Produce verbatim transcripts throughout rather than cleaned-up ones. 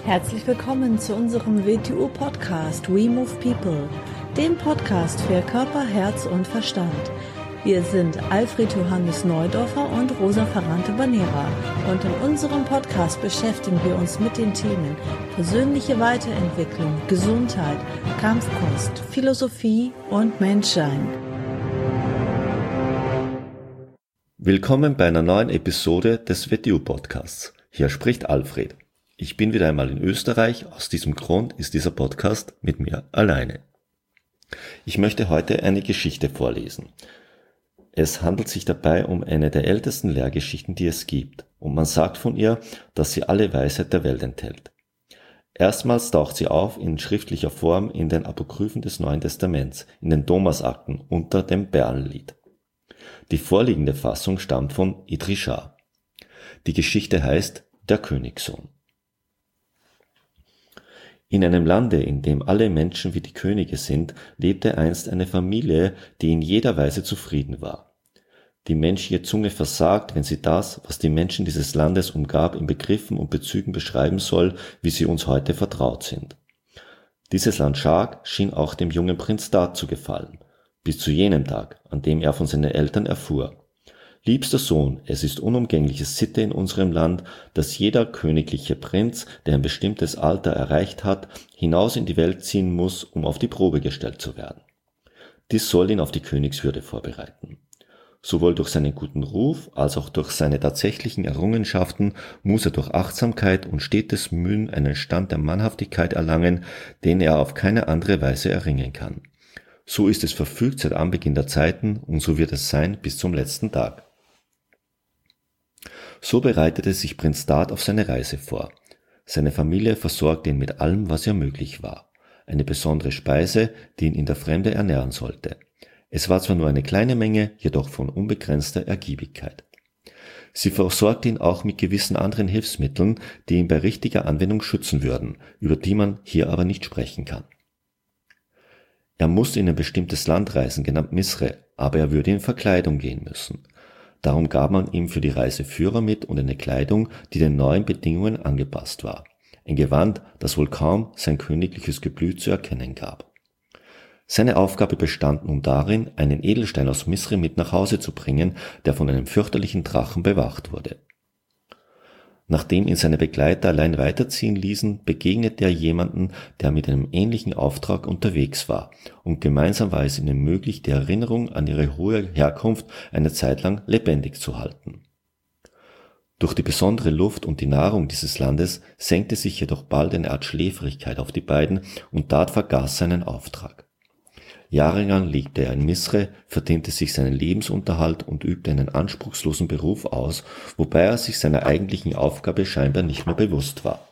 Herzlich willkommen zu unserem W T U-Podcast We Move People, dem Podcast für Körper, Herz und Verstand. Wir sind Alfred Johannes Neudorfer und Rosa Ferrante-Banera und in unserem Podcast beschäftigen wir uns mit den Themen persönliche Weiterentwicklung, Gesundheit, Kampfkunst, Philosophie und Menschsein. Willkommen bei einer neuen Episode des W T U-Podcasts. Hier spricht Alfred. Ich bin wieder einmal in Österreich, aus diesem Grund ist dieser Podcast mit mir alleine. Ich möchte heute eine Geschichte vorlesen. Es handelt sich dabei um eine der ältesten Lehrgeschichten, die es gibt, und man sagt von ihr, dass sie alle Weisheit der Welt enthält. Erstmals taucht sie auf in schriftlicher Form in den Apokryphen des Neuen Testaments, in den Thomasakten unter dem Bärenlied. Die vorliegende Fassung stammt von Idrishar. Die Geschichte heißt Der Königssohn. In einem Lande, in dem alle Menschen wie die Könige sind, lebte einst eine Familie, die in jeder Weise zufrieden war. Die menschliche Zunge versagt, wenn sie das, was die Menschen dieses Landes umgab, in Begriffen und Bezügen beschreiben soll, wie sie uns heute vertraut sind. Dieses Land Schak schien auch dem jungen Prinz Dad zu gefallen, bis zu jenem Tag, an dem er von seinen Eltern erfuhr: Liebster Sohn, es ist unumgängliche Sitte in unserem Land, dass jeder königliche Prinz, der ein bestimmtes Alter erreicht hat, hinaus in die Welt ziehen muss, um auf die Probe gestellt zu werden. Dies soll ihn auf die Königswürde vorbereiten. Sowohl durch seinen guten Ruf als auch durch seine tatsächlichen Errungenschaften muss er durch Achtsamkeit und stetes Mühen einen Stand der Mannhaftigkeit erlangen, den er auf keine andere Weise erringen kann. So ist es verfügt seit Anbeginn der Zeiten und so wird es sein bis zum letzten Tag. So bereitete sich Prinz Dad auf seine Reise vor. Seine Familie versorgte ihn mit allem, was ihr möglich war. Eine besondere Speise, die ihn in der Fremde ernähren sollte. Es war zwar nur eine kleine Menge, jedoch von unbegrenzter Ergiebigkeit. Sie versorgte ihn auch mit gewissen anderen Hilfsmitteln, die ihn bei richtiger Anwendung schützen würden, über die man hier aber nicht sprechen kann. Er musste in ein bestimmtes Land reisen, genannt Misre, aber er würde in Verkleidung gehen müssen. Darum gab man ihm für die Reise Führer mit und eine Kleidung, die den neuen Bedingungen angepasst war. Ein Gewand, das wohl kaum sein königliches Geblüt zu erkennen gab. Seine Aufgabe bestand nun darin, einen Edelstein aus Misre mit nach Hause zu bringen, der von einem fürchterlichen Drachen bewacht wurde. Nachdem ihn seine Begleiter allein weiterziehen ließen, begegnete er jemanden, der mit einem ähnlichen Auftrag unterwegs war, und gemeinsam war es ihnen möglich, die Erinnerung an ihre hohe Herkunft eine Zeit lang lebendig zu halten. Durch die besondere Luft und die Nahrung dieses Landes senkte sich jedoch bald eine Art Schläfrigkeit auf die beiden und Dad vergaß seinen Auftrag. Jahrelang lebte er in Misre, verdiente sich seinen Lebensunterhalt und übte einen anspruchslosen Beruf aus, wobei er sich seiner eigentlichen Aufgabe scheinbar nicht mehr bewusst war.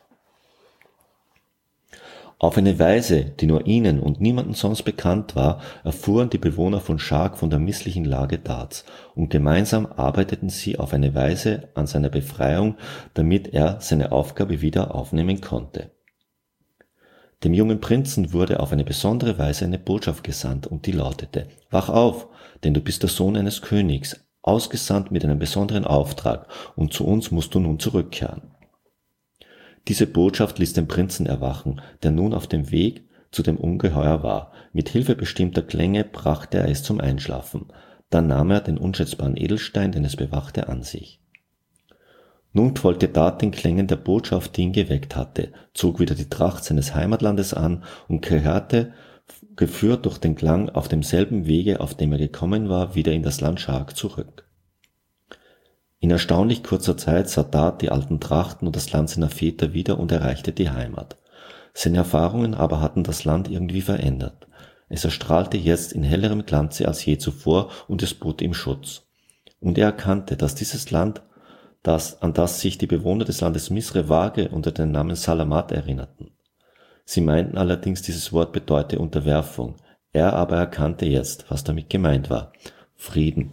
Auf eine Weise, die nur ihnen und niemandem sonst bekannt war, erfuhren die Bewohner von Schak von der misslichen Lage Dads, und gemeinsam arbeiteten sie auf eine Weise an seiner Befreiung, damit er seine Aufgabe wieder aufnehmen konnte. Dem jungen Prinzen wurde auf eine besondere Weise eine Botschaft gesandt, und die lautete: Wach auf, denn du bist der Sohn eines Königs, ausgesandt mit einem besonderen Auftrag, und zu uns musst du nun zurückkehren. Diese Botschaft ließ den Prinzen erwachen, der nun auf dem Weg zu dem Ungeheuer war. Mit Hilfe bestimmter Klänge brachte er es zum Einschlafen. Dann nahm er den unschätzbaren Edelstein, den es bewachte, an sich. Nun folgte Dad den Klängen der Botschaft, die ihn geweckt hatte, zog wieder die Tracht seines Heimatlandes an und kehrte, geführt durch den Klang, auf demselben Wege, auf dem er gekommen war, wieder in das Land Schak zurück. In erstaunlich kurzer Zeit sah Dad die alten Trachten und das Land seiner Väter wieder und erreichte die Heimat. Seine Erfahrungen aber hatten das Land irgendwie verändert. Es erstrahlte jetzt in hellerem Glanze als je zuvor und es bot ihm Schutz. Und er erkannte, dass dieses Land, das, an das sich die Bewohner des Landes Misre vage unter dem Namen Salamat erinnerten. Sie meinten allerdings, dieses Wort bedeute Unterwerfung. Er aber erkannte jetzt, was damit gemeint war: Frieden.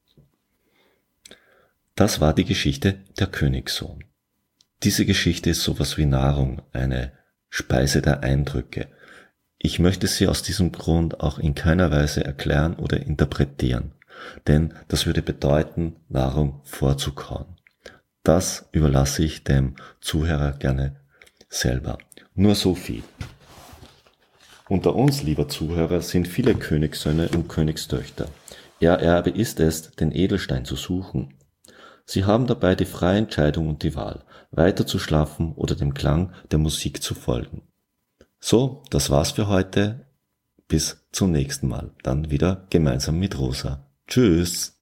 Das war die Geschichte Der Königssohn. Diese Geschichte ist sowas wie Nahrung, eine Speise der Eindrücke. Ich möchte sie aus diesem Grund auch in keiner Weise erklären oder interpretieren, denn das würde bedeuten, Nahrung vorzukauen. Das überlasse ich dem Zuhörer gerne selber. Nur so viel. Unter uns, lieber Zuhörer, sind viele Königssöhne und Königstöchter. Ihr Erbe ist es, den Edelstein zu suchen. Sie haben dabei die freie Entscheidung und die Wahl, weiter zu schlafen oder dem Klang der Musik zu folgen. So, das war's für heute. Bis zum nächsten Mal. Dann wieder gemeinsam mit Rosa. Tschüss!